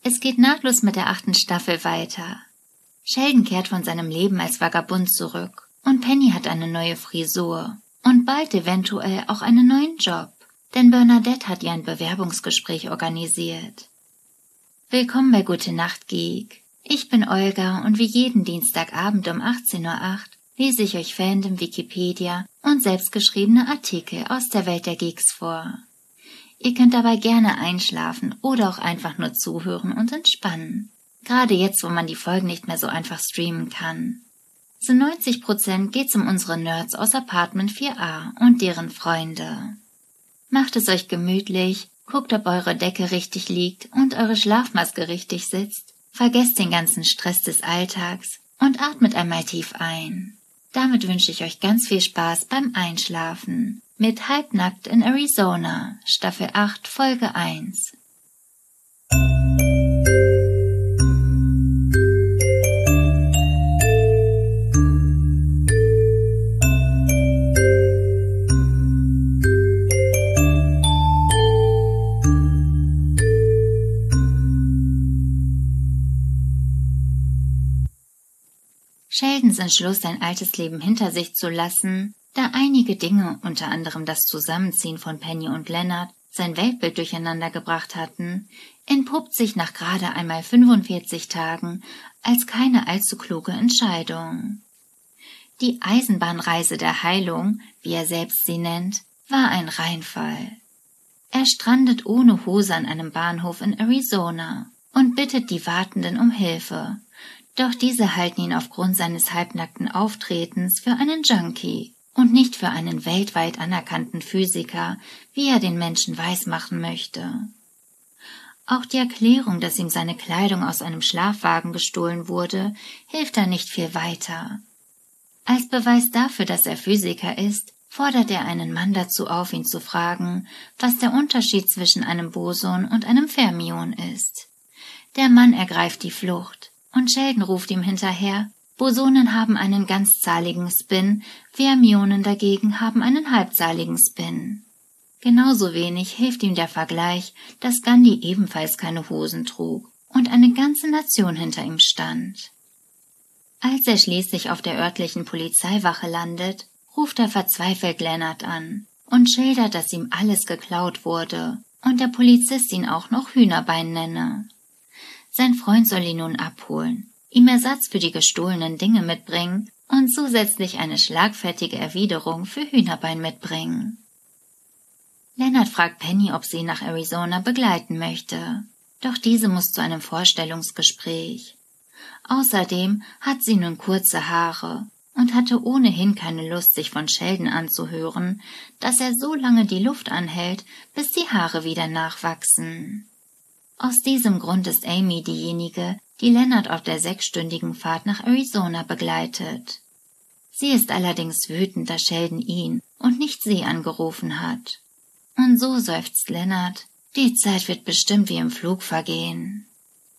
Es geht nahtlos mit der 8. Staffel weiter. Sheldon kehrt von seinem Leben als Vagabund zurück und Penny hat eine neue Frisur und bald eventuell auch einen neuen Job, denn Bernadette hat ihr ein Bewerbungsgespräch organisiert. Willkommen bei Gute Nacht Geek. Ich bin Olga und wie jeden Dienstagabend um 18:08 Uhr lese ich euch Fandom, Wikipedia und selbstgeschriebene Artikel aus der Welt der Geeks vor. Ihr könnt dabei gerne einschlafen oder auch einfach nur zuhören und entspannen. Gerade jetzt, wo man die Folgen nicht mehr so einfach streamen kann. Zu 90% geht's um unsere Nerds aus Apartment 4a und deren Freunde. Macht es euch gemütlich, guckt, ob eure Decke richtig liegt und eure Schlafmaske richtig sitzt, vergesst den ganzen Stress des Alltags und atmet einmal tief ein. Damit wünsche ich euch ganz viel Spaß beim Einschlafen mit Halbnackt in Arizona, Staffel 8, Folge 1. Sheldons Entschluss, sein altes Leben hinter sich zu lassen, da einige Dinge, unter anderem das Zusammenziehen von Penny und Leonard, sein Weltbild durcheinander gebracht hatten, entpuppt sich nach gerade einmal 45 Tagen als keine allzu kluge Entscheidung. Die Eisenbahnreise der Heilung, wie er selbst sie nennt, war ein Reinfall. Er strandet ohne Hose an einem Bahnhof in Arizona und bittet die Wartenden um Hilfe, doch diese halten ihn aufgrund seines halbnackten Auftretens für einen Junkie und nicht für einen weltweit anerkannten Physiker, wie er den Menschen weismachen möchte. Auch die Erklärung, dass ihm seine Kleidung aus einem Schlafwagen gestohlen wurde, hilft da nicht viel weiter. Als Beweis dafür, dass er Physiker ist, fordert er einen Mann dazu auf, ihn zu fragen, was der Unterschied zwischen einem Boson und einem Fermion ist. Der Mann ergreift die Flucht. Und Sheldon ruft ihm hinterher, Bosonen haben einen ganzzahligen Spin, Fermionen dagegen haben einen halbzahligen Spin. Genauso wenig hilft ihm der Vergleich, dass Gandhi ebenfalls keine Hosen trug und eine ganze Nation hinter ihm stand. Als er schließlich auf der örtlichen Polizeiwache landet, ruft er verzweifelt Leonard an und schildert, dass ihm alles geklaut wurde und der Polizist ihn auch noch Hühnerbein nenne. Sein Freund soll ihn nun abholen, ihm Ersatz für die gestohlenen Dinge mitbringen und zusätzlich eine schlagfertige Erwiderung für Hühnerbein mitbringen. Leonard fragt Penny, ob sie ihn nach Arizona begleiten möchte, doch diese muss zu einem Vorstellungsgespräch. Außerdem hat sie nun kurze Haare und hatte ohnehin keine Lust, sich von Sheldon anzuhören, dass er so lange die Luft anhält, bis die Haare wieder nachwachsen. Aus diesem Grund ist Amy diejenige, die Leonard auf der 6-stündigen Fahrt nach Arizona begleitet. Sie ist allerdings wütend, dass Sheldon ihn und nicht sie angerufen hat. Und so seufzt Leonard, die Zeit wird bestimmt wie im Flug vergehen.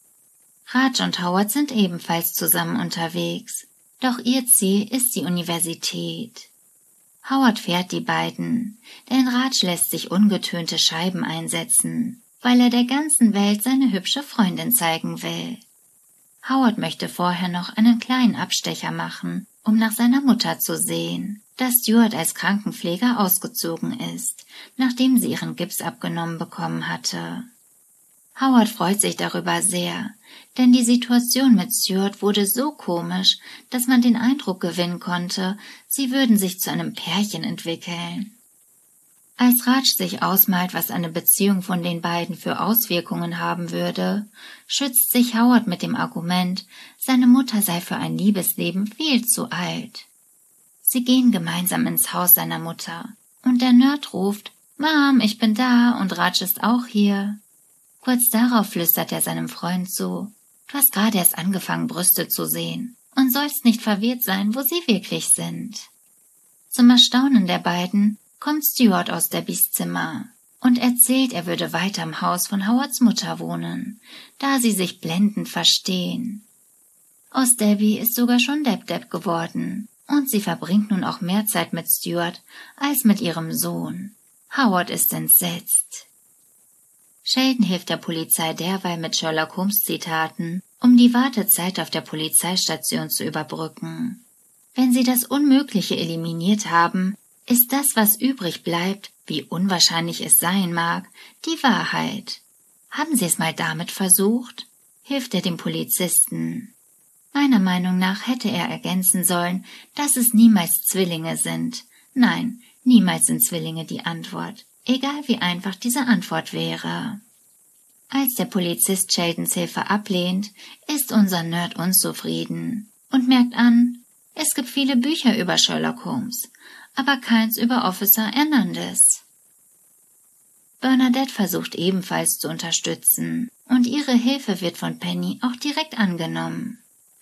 Raj und Howard sind ebenfalls zusammen unterwegs, doch ihr Ziel ist die Universität. Howard fährt die beiden, denn Raj lässt sich ungetönte Scheiben einsetzen, weil er der ganzen Welt seine hübsche Freundin zeigen will. Howard möchte vorher noch einen kleinen Abstecher machen, um nach seiner Mutter zu sehen, da Stuart als Krankenpfleger ausgezogen ist, nachdem sie ihren Gips abgenommen bekommen hatte. Howard freut sich darüber sehr, denn die Situation mit Stuart wurde so komisch, dass man den Eindruck gewinnen konnte, sie würden sich zu einem Pärchen entwickeln. Als Raj sich ausmalt, was eine Beziehung von den beiden für Auswirkungen haben würde, schützt sich Howard mit dem Argument, seine Mutter sei für ein Liebesleben viel zu alt. Sie gehen gemeinsam ins Haus seiner Mutter und der Nerd ruft, »Mom, ich bin da und Raj ist auch hier.« Kurz darauf flüstert er seinem Freund zu, »Du hast gerade erst angefangen, Brüste zu sehen und sollst nicht verwirrt sein, wo sie wirklich sind.« Zum Erstaunen der beiden kommt Stuart aus Debbys Zimmer und erzählt, er würde weiter im Haus von Howards Mutter wohnen, da sie sich blendend verstehen. Aus Debbie ist sogar schon Deb geworden und sie verbringt nun auch mehr Zeit mit Stuart als mit ihrem Sohn. Howard ist entsetzt. Sheldon hilft der Polizei derweil mit Sherlock Holmes Zitaten, um die Wartezeit auf der Polizeistation zu überbrücken. Wenn sie das Unmögliche eliminiert haben, ist das, was übrig bleibt, wie unwahrscheinlich es sein mag, die Wahrheit. Haben Sie es mal damit versucht? Hilft er dem Polizisten. Meiner Meinung nach hätte er ergänzen sollen, dass es niemals Zwillinge sind. Nein, niemals sind Zwillinge die Antwort, egal wie einfach diese Antwort wäre. Als der Polizist Sheldons Hilfe ablehnt, ist unser Nerd unzufrieden und merkt an, es gibt viele Bücher über Sherlock Holmes, aber keins über Officer Hernandez. Bernadette versucht ebenfalls zu unterstützen und ihre Hilfe wird von Penny auch direkt angenommen.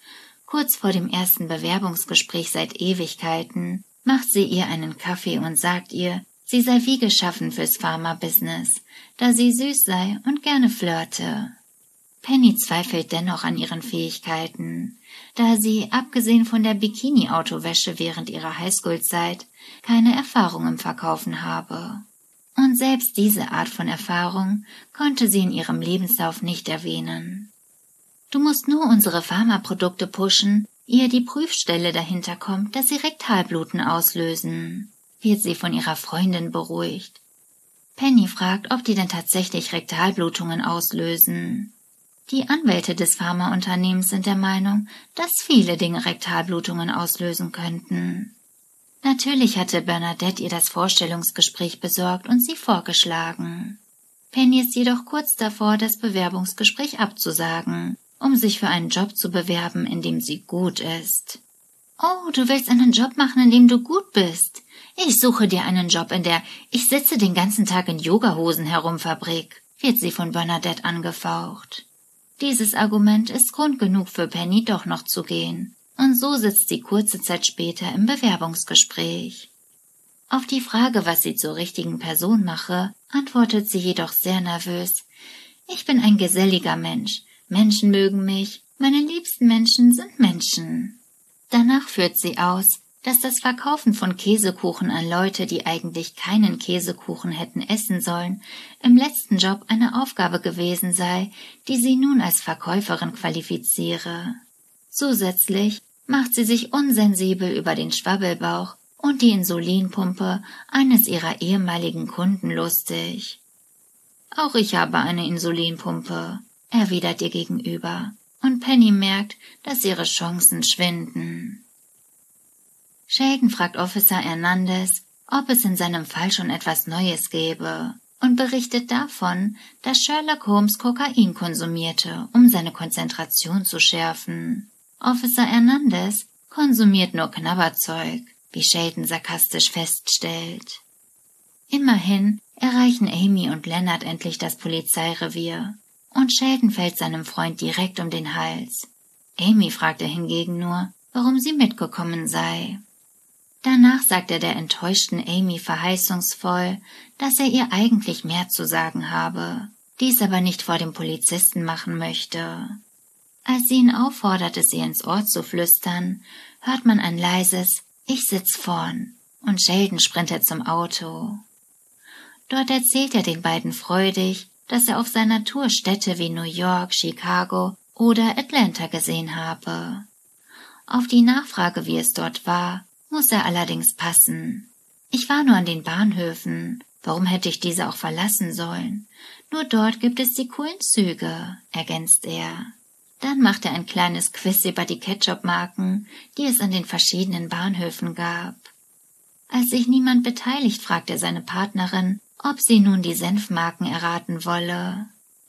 Kurz vor dem ersten Bewerbungsgespräch seit Ewigkeiten macht sie ihr einen Kaffee und sagt ihr, sie sei wie geschaffen fürs Pharma-Business, da sie süß sei und gerne flirte. Penny zweifelt dennoch an ihren Fähigkeiten, da sie, abgesehen von der Bikini-Autowäsche während ihrer Highschool-Zeit, keine Erfahrung im Verkaufen habe. Und selbst diese Art von Erfahrung konnte sie in ihrem Lebenslauf nicht erwähnen. Du musst nur unsere Pharmaprodukte pushen, ehe die Prüfstelle dahinter kommt, dass sie Rektalbluten auslösen, wird sie von ihrer Freundin beruhigt. Penny fragt, ob die denn tatsächlich Rektalblutungen auslösen. Die Anwälte des Pharmaunternehmens sind der Meinung, dass viele Dinge Rektalblutungen auslösen könnten. Natürlich hatte Bernadette ihr das Vorstellungsgespräch besorgt und sie vorgeschlagen. Penny ist jedoch kurz davor, das Bewerbungsgespräch abzusagen, um sich für einen Job zu bewerben, in dem sie gut ist. »Oh, du willst einen Job machen, in dem du gut bist. Ich suche dir einen Job in der »Ich sitze den ganzen Tag in Yogahosen herum« Fabrik«, wird sie von Bernadette angefaucht. Dieses Argument ist Grund genug für Penny, doch noch zu gehen, und so sitzt sie kurze Zeit später im Bewerbungsgespräch. Auf die Frage, was sie zur richtigen Person mache, antwortet sie jedoch sehr nervös, »Ich bin ein geselliger Mensch. Menschen mögen mich. Meine liebsten Menschen sind Menschen.« Danach führt sie aus, dass das Verkaufen von Käsekuchen an Leute, die eigentlich keinen Käsekuchen hätten essen sollen, im letzten Job eine Aufgabe gewesen sei, die sie nun als Verkäuferin qualifiziere. Zusätzlich macht sie sich unsensibel über den Schwabbelbauch und die Insulinpumpe eines ihrer ehemaligen Kunden lustig. »Auch ich habe eine Insulinpumpe«, erwidert ihr gegenüber, und Penny merkt, dass ihre Chancen schwinden. Sheldon fragt Officer Hernandez, ob es in seinem Fall schon etwas Neues gäbe, und berichtet davon, dass Sherlock Holmes Kokain konsumierte, um seine Konzentration zu schärfen. Officer Hernandez konsumiert nur Knabberzeug, wie Sheldon sarkastisch feststellt. Immerhin erreichen Amy und Leonard endlich das Polizeirevier, und Sheldon fällt seinem Freund direkt um den Hals. Amy fragt er hingegen nur, warum sie mitgekommen sei. Danach sagt er der enttäuschten Amy verheißungsvoll, dass er ihr eigentlich mehr zu sagen habe, dies aber nicht vor dem Polizisten machen möchte. Als sie ihn auffordert, es ihr ins Ohr zu flüstern, hört man ein leises »Ich sitz vorn« und Sheldon sprintet zum Auto. Dort erzählt er den beiden freudig, dass er auf seiner Tour Städte wie New York, Chicago oder Atlanta gesehen habe. Auf die Nachfrage, wie es dort war, muss er allerdings passen. »Ich war nur an den Bahnhöfen. Warum hätte ich diese auch verlassen sollen? Nur dort gibt es die coolen Züge«, ergänzt er. Dann macht er ein kleines Quiz über die Ketchup-Marken, die es an den verschiedenen Bahnhöfen gab. Als sich niemand beteiligt, fragt er seine Partnerin, ob sie nun die Senfmarken erraten wolle.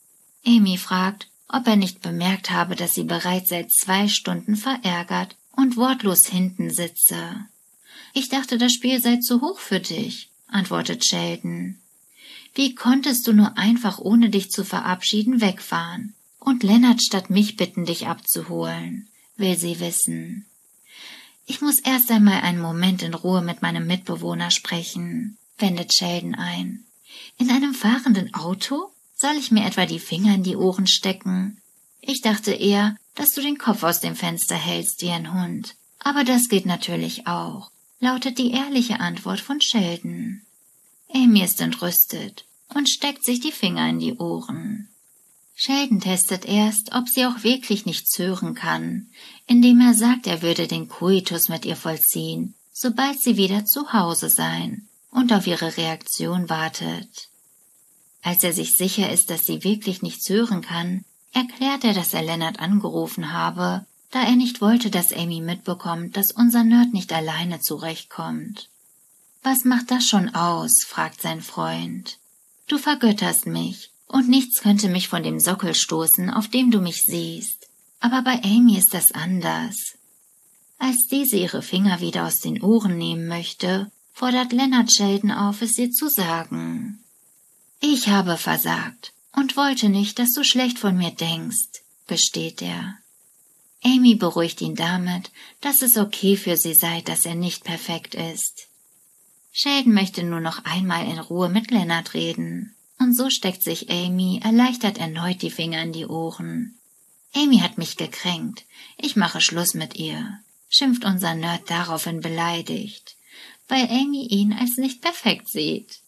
Amy fragt, ob er nicht bemerkt habe, dass sie bereits seit 2 Stunden verärgert und wortlos hinten sitze. »Ich dachte, das Spiel sei zu hoch für dich«, antwortet Sheldon. »Wie konntest du nur einfach, ohne dich zu verabschieden, wegfahren? Und Leonard statt mich bitten, dich abzuholen«, will sie wissen. »Ich muss erst einmal einen Moment in Ruhe mit meinem Mitbewohner sprechen«, wendet Sheldon ein. »In einem fahrenden Auto? Soll ich mir etwa die Finger in die Ohren stecken? Ich dachte eher, dass du den Kopf aus dem Fenster hältst wie ein Hund. Aber das geht natürlich auch«, lautet die ehrliche Antwort von Sheldon. Amy ist entrüstet. und steckt sich die Finger in die Ohren. Sheldon testet erst, ob sie auch wirklich nichts hören kann, indem er sagt, er würde den Koitus mit ihr vollziehen, sobald sie wieder zu Hause seien, und auf ihre Reaktion wartet. Als er sich sicher ist, dass sie wirklich nichts hören kann, erklärt er, dass er Leonard angerufen habe, da er nicht wollte, dass Amy mitbekommt, dass unser Nerd nicht alleine zurechtkommt. »Was macht das schon aus?« fragt sein Freund. »Du vergötterst mich, und nichts könnte mich von dem Sockel stoßen, auf dem du mich siehst. Aber bei Amy ist das anders.« Als diese ihre Finger wieder aus den Ohren nehmen möchte, fordert Leonard Sheldon auf, es ihr zu sagen. »Ich habe versagt und wollte nicht, dass du schlecht von mir denkst«, gesteht er. Amy beruhigt ihn damit, dass es okay für sie sei, dass er nicht perfekt ist. Sheldon möchte nur noch einmal in Ruhe mit Leonard reden, und so steckt sich Amy erleichtert erneut die Finger in die Ohren. »Amy hat mich gekränkt, ich mache Schluss mit ihr«, schimpft unser Nerd daraufhin beleidigt, weil Amy ihn als nicht perfekt sieht.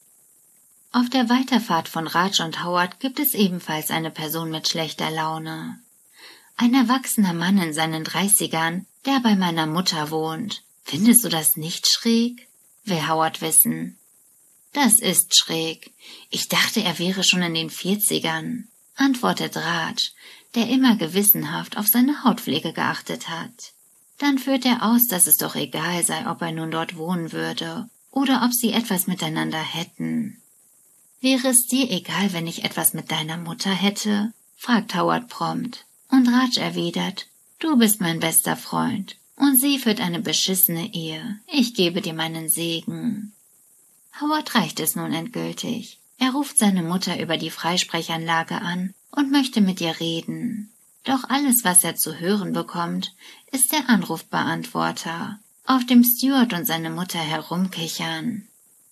Auf der Weiterfahrt von Raj und Howard gibt es ebenfalls eine Person mit schlechter Laune. Ein erwachsener Mann in seinen 30ern, der bei meiner Mutter wohnt. Findest du das nicht schräg?, will Howard wissen. Das ist schräg. Ich dachte, er wäre schon in den 40ern, antwortet Raj, der immer gewissenhaft auf seine Hautpflege geachtet hat. Dann führt er aus, dass es doch egal sei, ob er nun dort wohnen würde oder ob sie etwas miteinander hätten. »Wäre es dir egal, wenn ich etwas mit deiner Mutter hätte?« fragt Howard prompt. Und Raj erwidert, »Du bist mein bester Freund, und sie führt eine beschissene Ehe. Ich gebe dir meinen Segen.« Howard reicht es nun endgültig. Er ruft seine Mutter über die Freisprechanlage an und möchte mit ihr reden. Doch alles, was er zu hören bekommt, ist der Anrufbeantworter, auf dem Stuart und seine Mutter herumkichern.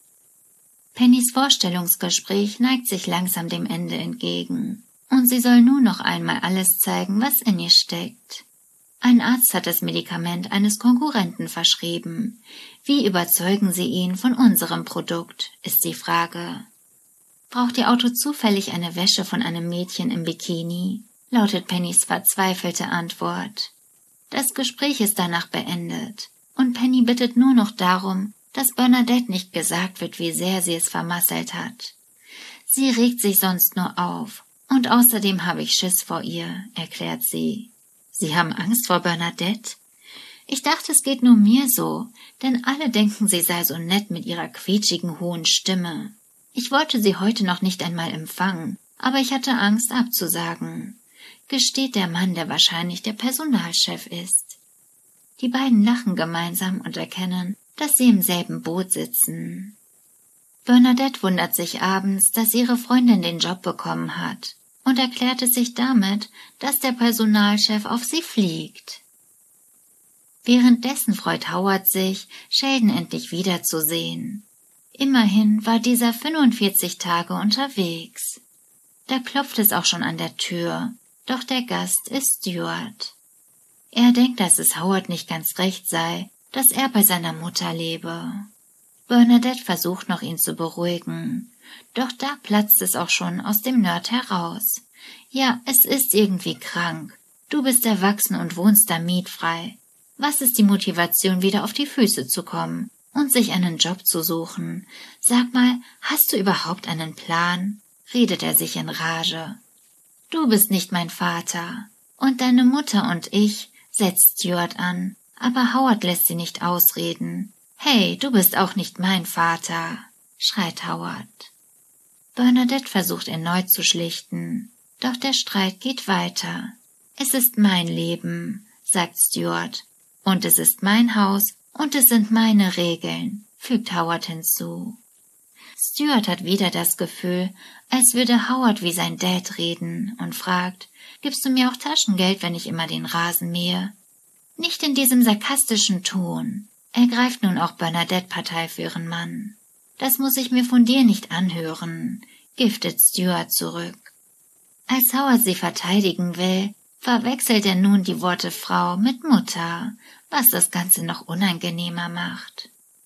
Pennys Vorstellungsgespräch neigt sich langsam dem Ende entgegen, und sie soll nun noch einmal alles zeigen, was in ihr steckt. Ein Arzt hat das Medikament eines Konkurrenten verschrieben. Wie überzeugen Sie ihn von unserem Produkt, ist die Frage. Braucht Ihr Auto zufällig eine Wäsche von einem Mädchen im Bikini? Lautet Pennys verzweifelte Antwort. Das Gespräch ist danach beendet, und Penny bittet nur noch darum, dass Bernadette nicht gesagt wird, wie sehr sie es vermasselt hat. Sie regt sich sonst nur auf, und außerdem habe ich Schiss vor ihr, erklärt sie. Sie haben Angst vor Bernadette? Ich dachte, es geht nur mir so, denn alle denken, sie sei so nett mit ihrer quietschigen, hohen Stimme. Ich wollte sie heute noch nicht einmal empfangen, aber ich hatte Angst abzusagen, gesteht der Mann, der wahrscheinlich der Personalchef ist. Die beiden lachen gemeinsam und erkennen, dass sie im selben Boot sitzen. Bernadette wundert sich abends, dass ihre Freundin den Job bekommen hat, und erklärt es sich damit, dass der Personalchef auf sie fliegt. Währenddessen freut Howard sich, Sheldon endlich wiederzusehen. Immerhin war dieser 45 Tage unterwegs. Da klopft es auch schon an der Tür, doch der Gast ist Stuart. Er denkt, dass es Howard nicht ganz recht sei, dass er bei seiner Mutter lebe. Bernadette versucht noch, ihn zu beruhigen, doch da platzt es auch schon aus dem Nerd heraus. Ja, es ist irgendwie krank. Du bist erwachsen und wohnst da mietfrei. Was ist die Motivation, wieder auf die Füße zu kommen und sich einen Job zu suchen? Sag mal, hast du überhaupt einen Plan? Redet er sich in Rage. Du bist nicht mein Vater. Und deine Mutter und ich, setzt Stuart an, aber Howard lässt sie nicht ausreden. Hey, du bist auch nicht mein Vater, schreit Howard. Bernadette versucht erneut zu schlichten, doch der Streit geht weiter. Es ist mein Leben, sagt Stuart, und es ist mein Haus und es sind meine Regeln, fügt Howard hinzu. Stuart hat wieder das Gefühl, als würde Howard wie sein Dad reden und fragt, gibst du mir auch Taschengeld, wenn ich immer den Rasen mähe? Nicht in diesem sarkastischen Ton. Er greift nun auch Bernadette Partei für ihren Mann. Das muss ich mir von dir nicht anhören, giftet Stuart zurück. Als Howard sie verteidigen will, verwechselt er nun die Worte Frau mit Mutter, was das Ganze noch unangenehmer macht.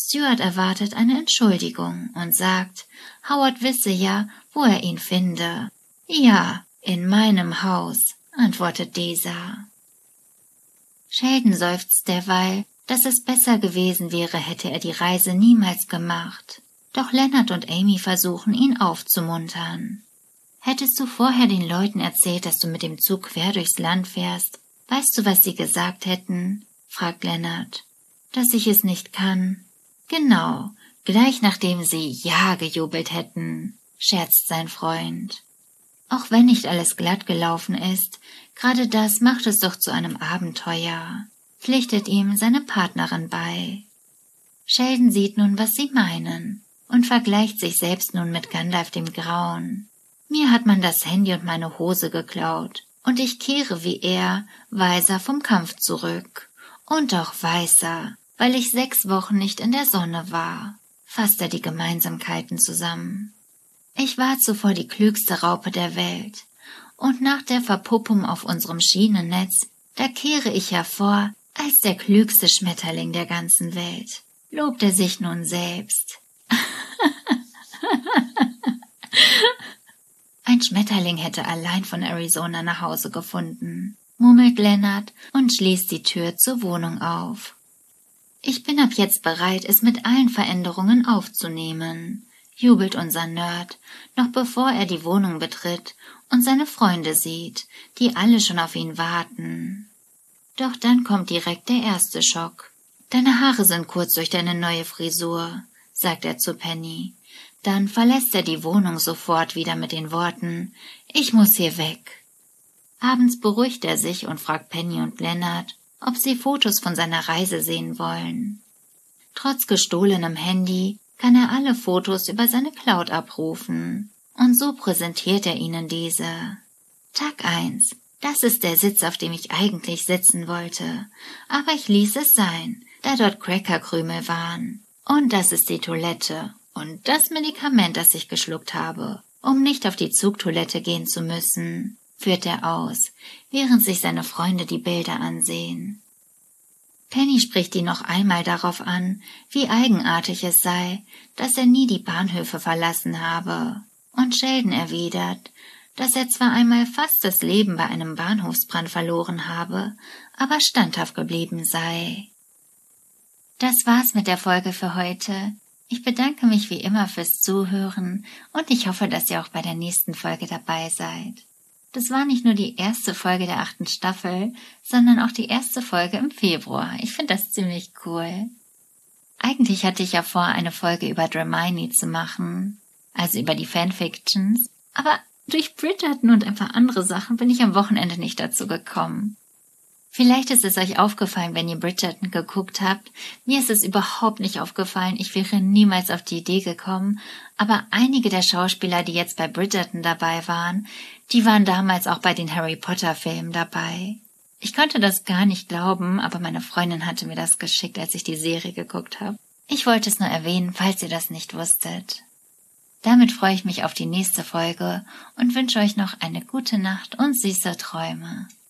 Stuart erwartet eine Entschuldigung und sagt, Howard wisse ja, wo er ihn finde. »Ja, in meinem Haus«, antwortet dieser. Sheldon seufzt derweil, dass es besser gewesen wäre, hätte er die Reise niemals gemacht. Doch Leonard und Amy versuchen, ihn aufzumuntern. »Hättest du vorher den Leuten erzählt, dass du mit dem Zug quer durchs Land fährst? Weißt du, was sie gesagt hätten?« fragt Leonard. »Dass ich es nicht kann?« »Genau, gleich nachdem sie »Ja« gejubelt hätten«, scherzt sein Freund. Auch wenn nicht alles glatt gelaufen ist, gerade das macht es doch zu einem Abenteuer, pflichtet ihm seine Partnerin bei. Sheldon sieht nun, was sie meinen, und vergleicht sich selbst nun mit Gandalf dem Grauen. Mir hat man das Handy und meine Hose geklaut, und ich kehre wie er, weiser vom Kampf zurück. Und auch weißer, weil ich 6 Wochen nicht in der Sonne war, fasst er die Gemeinsamkeiten zusammen. Ich war zuvor die klügste Raupe der Welt, und nach der Verpuppung auf unserem Schienennetz, da kehre ich hervor als der klügste Schmetterling der ganzen Welt, lobt er sich nun selbst. Ein Schmetterling hätte allein von Arizona nach Hause gefunden, murmelt Leonard und schließt die Tür zur Wohnung auf. Ich bin ab jetzt bereit, es mit allen Veränderungen aufzunehmen, jubelt unser Nerd, noch bevor er die Wohnung betritt und seine Freunde sieht, die alle schon auf ihn warten. Doch dann kommt direkt der erste Schock. »Deine Haare sind kurz durch deine neue Frisur«, sagt er zu Penny. Dann verlässt er die Wohnung sofort wieder mit den Worten, »Ich muss hier weg«. Abends beruhigt er sich und fragt Penny und Leonard, ob sie Fotos von seiner Reise sehen wollen. Trotz gestohlenem Handy kann er alle Fotos über seine Cloud abrufen, und so präsentiert er ihnen diese. Tag 1. Das ist der Sitz, auf dem ich eigentlich sitzen wollte, aber ich ließ es sein, da dort Crackerkrümel waren. Und das ist die Toilette und das Medikament, das ich geschluckt habe, um nicht auf die Zugtoilette gehen zu müssen, führt er aus, während sich seine Freunde die Bilder ansehen. Penny spricht ihn noch einmal darauf an, wie eigenartig es sei, dass er nie die Bahnhöfe verlassen habe, und Sheldon erwidert, dass er zwar einmal fast das Leben bei einem Bahnhofsbrand verloren habe, aber standhaft geblieben sei. Das war's mit der Folge für heute. Ich bedanke mich wie immer fürs Zuhören und ich hoffe, dass ihr auch bei der nächsten Folge dabei seid. Das war nicht nur die erste Folge der 8. Staffel, sondern auch die erste Folge im Februar. Ich finde das ziemlich cool. Eigentlich hatte ich ja vor, eine Folge über Hermione zu machen, also über die Fanfictions, aber durch Bridgerton und ein paar andere Sachen bin ich am Wochenende nicht dazu gekommen. Vielleicht ist es euch aufgefallen, wenn ihr Bridgerton geguckt habt. Mir ist es überhaupt nicht aufgefallen, ich wäre niemals auf die Idee gekommen, aber einige der Schauspieler, die jetzt bei Bridgerton dabei waren, die waren damals auch bei den Harry Potter Filmen dabei. Ich konnte das gar nicht glauben, aber meine Freundin hatte mir das geschickt, als ich die Serie geguckt habe. Ich wollte es nur erwähnen, falls ihr das nicht wusstet. Damit freue ich mich auf die nächste Folge und wünsche euch noch eine gute Nacht und süße Träume.